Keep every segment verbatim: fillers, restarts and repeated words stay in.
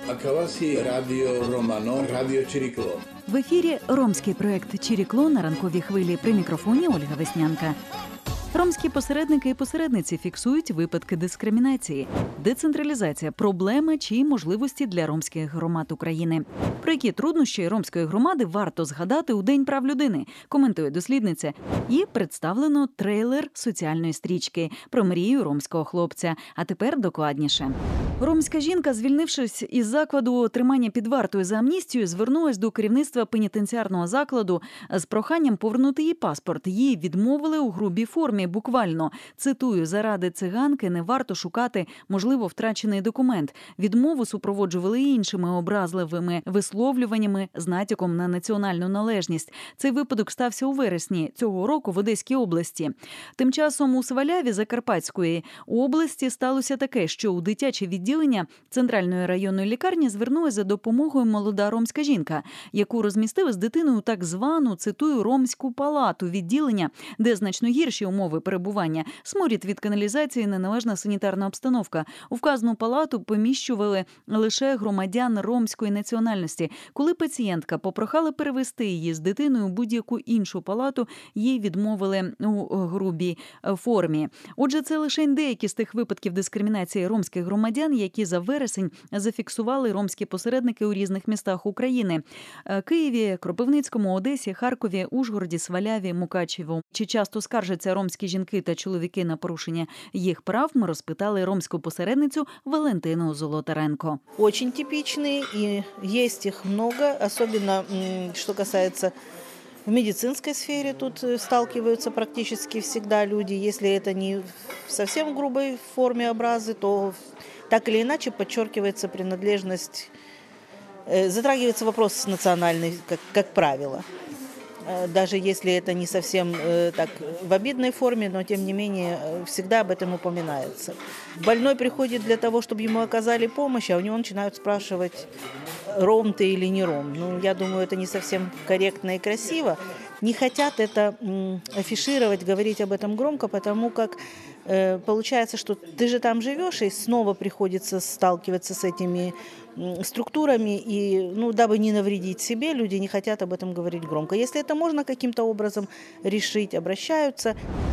Акавасі Радіо Романо, Радіо Чирікло. В ефірі ромський проект «Чирікло» на ранковій хвилі. При мікрофоні Ольга Веснянка. Ромські посередники і посередниці фіксують випадки дискримінації. Децентралізація – проблема чи можливості для ромських громад України. Про які труднощі ромської громади варто згадати у День прав людини, коментує дослідниця. І представлено трейлер соціальної стрічки про мрію ромського хлопця. А тепер докладніше. Ромська жінка, звільнившись із закладу тримання під вартою за амністію, звернулась до керівництва пенітенціарного закладу з проханням повернути їй паспорт. Їй відмовили у грубій формі, буквально. Цитую, заради циганки не варто шукати, можливо, втрачений документ. Відмову супроводжували іншими образливими висловлюваннями з натяком на національну належність. Цей випадок стався у вересні цього року в Одеській області. Тим часом у Сваляві Закарпатської області сталося таке, що у дитяче відділення Центральної районної лікарні звернулася за допомогою молода ромська жінка, яку розмістили з дитиною у так звану, цитую, ромську палату відділення, де значно гірші умови перебування, сморід від каналізації, неналежна санітарна обстановка. У вказану палату поміщували лише громадян ромської національності. Коли пацієнтка попрохала перевести її з дитиною у будь-яку іншу палату, їй відмовили у грубій формі. Отже, це лише деякі з тих випадків дискримінації ромських громадян, які за вересень зафіксували ромські посередники у різних містах України – Києві, Кропивницькому, Одесі, Харкові, Ужгороді, Сваляві, Мукачеву. Чи часто скаржаться ромські жінки та чоловіки на порушення їх прав, ми розпитали ромську посередницю Валентину Золотаренко. Очень типичные, и есть их много, особенно, что касается в медицинской сфере, тут сталкиваются практически всегда люди. Если это не в совсем грубой форме образы, то так или иначе подчеркивается принадлежность, затрагивается вопрос национальный, как, как правило. Даже если это не совсем э, так в обидной форме, но тем не менее всегда об этом упоминается. Больной приходит для того, чтобы ему оказали помощь, а у него начинают спрашивать, ром ты или не ром. Ну, я думаю, это не совсем корректно и красиво. Не хотят это м, афишировать, говорить об этом громко, потому как э, получается, что ты же там живешь, и снова приходится сталкиваться с этими м, структурами, и, ну, дабы не навредить себе, люди не хотят об этом говорить громко. Если это можно каким-то образом решить, обращаются.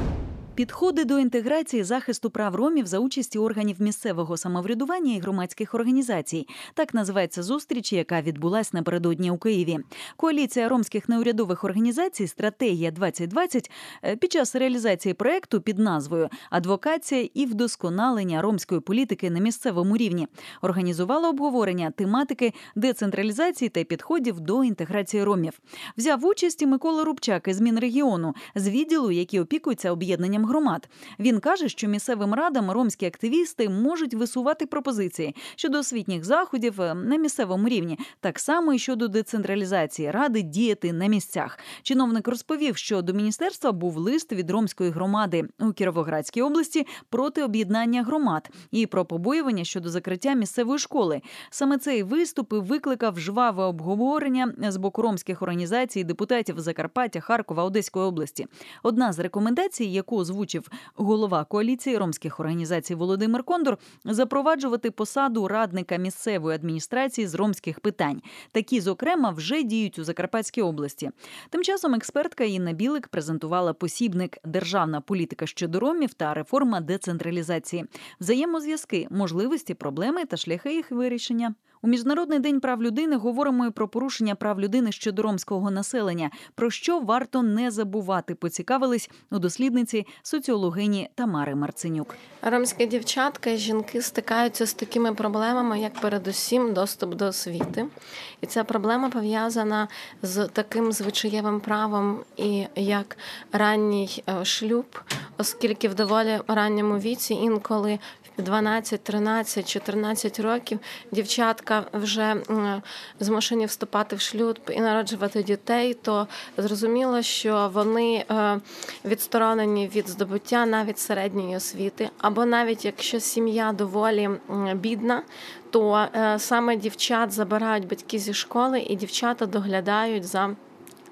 Підходи до інтеграції захисту прав ромів за участі органів місцевого самоврядування і громадських організацій. Так називається зустріч, яка відбулась напередодні у Києві. Коаліція ромських неурядових організацій «Стратегія двадцять двадцять» під час реалізації проєкту під назвою «Адвокація і вдосконалення ромської політики на місцевому рівні» організувала обговорення тематики децентралізації та підходів до інтеграції ромів. Взяв участь і Микола Рубчак із Мінрегіону, з відділу, який опікується об'єднанням громад. Він каже, що місцевим радам ромські активісти можуть висувати пропозиції щодо освітніх заходів на місцевому рівні, так само і щодо децентралізації ради діяти на місцях. Чиновник розповів, що до міністерства був лист від ромської громади у Кіровоградській області проти об'єднання громад і про побоювання щодо закриття місцевої школи. Саме цей виступ викликав жваве обговорення з боку ромських організацій, депутатів Закарпаття, Харкова, Одеської області. Одна з рекомендацій, яку озвучив голова коаліції ромських організацій Володимир Кондор, запроваджувати посаду радника місцевої адміністрації з ромських питань. Такі, зокрема, вже діють у Закарпатській області. Тим часом експертка Інна Білик презентувала посібник «Державна політика щодо ромів та реформа децентралізації. Взаємозв'язки, можливості, проблеми та шляхи їх вирішення». У Міжнародний день прав людини говоримо і про порушення прав людини щодо ромського населення. Про що варто не забувати, поцікавились у дослідниці соціологині Тамари Марценюк. Ромські дівчатка і жінки стикаються з такими проблемами, як передусім доступ до освіти. І ця проблема пов'язана з таким звичаєвим правом, і як ранній шлюб, оскільки в доволі ранньому віці інколи в дванадцять, тринадцять, чотирнадцять років дівчатка вже змушені вступати в шлюб і народжувати дітей, то зрозуміло, що вони відсторонені від здобуття навіть середньої освіти, або навіть якщо сім'я доволі бідна, то саме дівчат забирають батьки зі школи, і дівчата доглядають за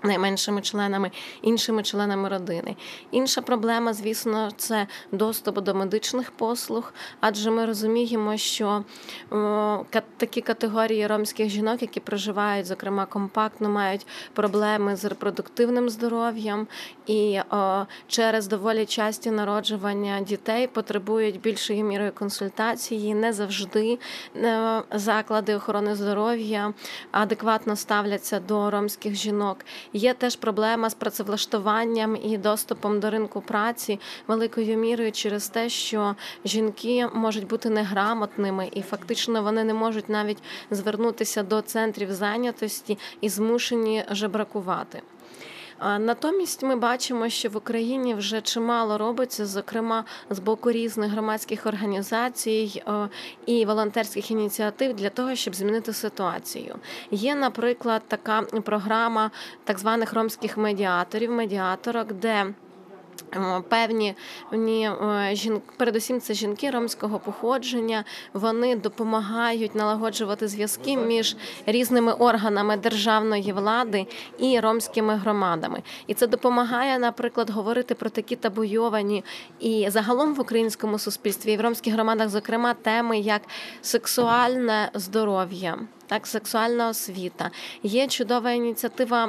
найменшими членами, іншими членами родини. Інша проблема, звісно, це доступ до медичних послуг, адже ми розуміємо, що о, такі категорії ромських жінок, які проживають, зокрема, компактно, мають проблеми з репродуктивним здоров'ям і о, через доволі часті народжування дітей потребують більшою мірою консультації. Не завжди о, заклади охорони здоров'я адекватно ставляться до ромських жінок. Є теж проблема з працевлаштуванням і доступом до ринку праці великою мірою через те, що жінки можуть бути неграмотними і фактично вони не можуть навіть звернутися до центрів зайнятості і змушені жебракувати. Натомість ми бачимо, що в Україні вже чимало робиться, зокрема, з боку різних громадських організацій і волонтерських ініціатив для того, щоб змінити ситуацію. Є, наприклад, така програма так званих ромських медіаторів, медіаторок, де певні жінки, передусім це жінки ромського походження, вони допомагають налагоджувати зв'язки між різними органами державної влади і ромськими громадами. І це допомагає, наприклад, говорити про такі табуйовані і загалом в українському суспільстві, і в ромських громадах, зокрема, теми як сексуальне здоров'я, так, сексуальна освіта. Є чудова ініціатива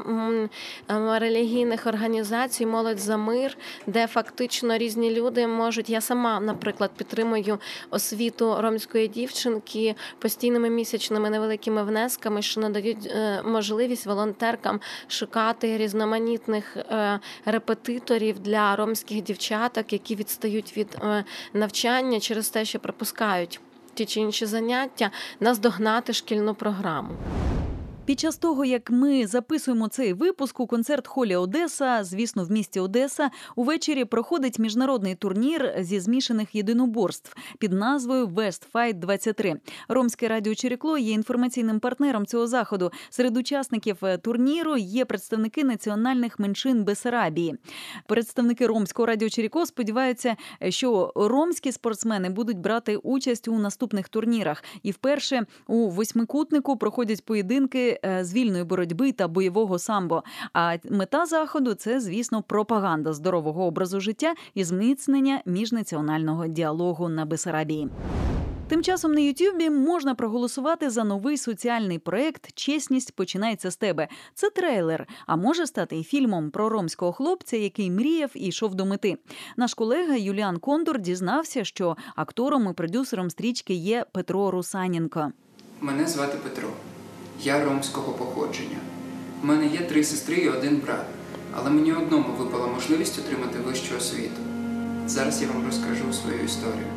релігійних організацій «Молодь за мир», де фактично різні люди можуть, я сама, наприклад, підтримую освіту ромської дівчинки постійними місячними невеликими внесками, що надають можливість волонтеркам шукати різноманітних репетиторів для ромських дівчаток, які відстають від навчання через те, що пропускають ті чи інші заняття, наздогнати шкільну програму. Під час того, як ми записуємо цей випуск, у концерт-холі «Одеса», звісно, в місті Одеса, увечері проходить міжнародний турнір зі змішаних єдиноборств під назвою «West Fight двадцять три». Ромське радіо «Чирікло» є інформаційним партнером цього заходу. Серед учасників турніру є представники національних меншин Бессарабії. Представники Ромського радіо «Чирікло» сподіваються, що ромські спортсмени будуть брати участь у наступних турнірах. І вперше у восьмикутнику проходять поєдинки з вільної боротьби та бойового самбо. А мета заходу – це, звісно, пропаганда здорового образу життя і зміцнення міжнаціонального діалогу на Бессарабії. Тим часом на Ютубі можна проголосувати за новий соціальний проєкт «Чесність починається з тебе». Це трейлер, а може стати і фільмом про ромського хлопця, який мріяв і йшов до мети. Наш колега Юліан Кондор дізнався, що актором і продюсером стрічки є Петро Русаненко. Мене звати Петро. Я ромського походження. У мене є три сестри і один брат, але мені одному випала можливість отримати вищу освіту. Зараз я вам розкажу свою історію.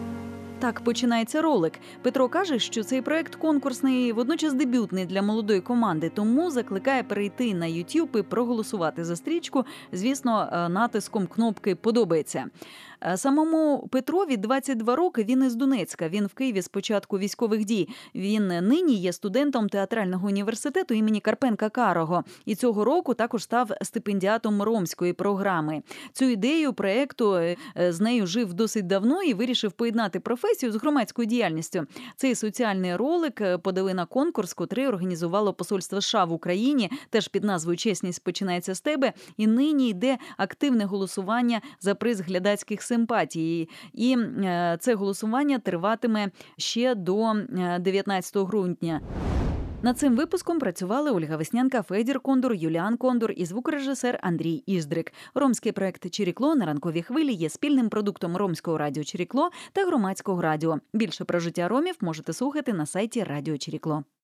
Так починається ролик. Петро каже, що цей проект конкурсний і водночас дебютний для молодої команди, тому закликає перейти на YouTube і проголосувати за стрічку, звісно, натиском кнопки «Подобається». Самому Петрові двадцять два роки, він із Донецька. Він в Києві з початку військових дій. Він нині є студентом театрального університету імені Карпенка-Карого. І цього року також став стипендіатом ромської програми. Цю ідею проєкту з нею жив досить давно і вирішив поєднати професію з громадською діяльністю. Цей соціальний ролик подали на конкурс, котрий організувало посольство США в Україні, теж під назвою «Чесність починається з тебе». І нині йде активне голосування за приз глядацьких симпатії. І це голосування триватиме ще до дев'ятнадцятого грудня. Над цим випуском працювали Ольга Веснянка, Федір Кондор, Юліан Кондор і звукорежисер Андрій Іздрик. Ромський проект «Чирікло» на ранковій хвилі є спільним продуктом Ромського радіо «Чирікло» та Громадського радіо. Більше про життя ромів можете слухати на сайті Радіо Чирікло.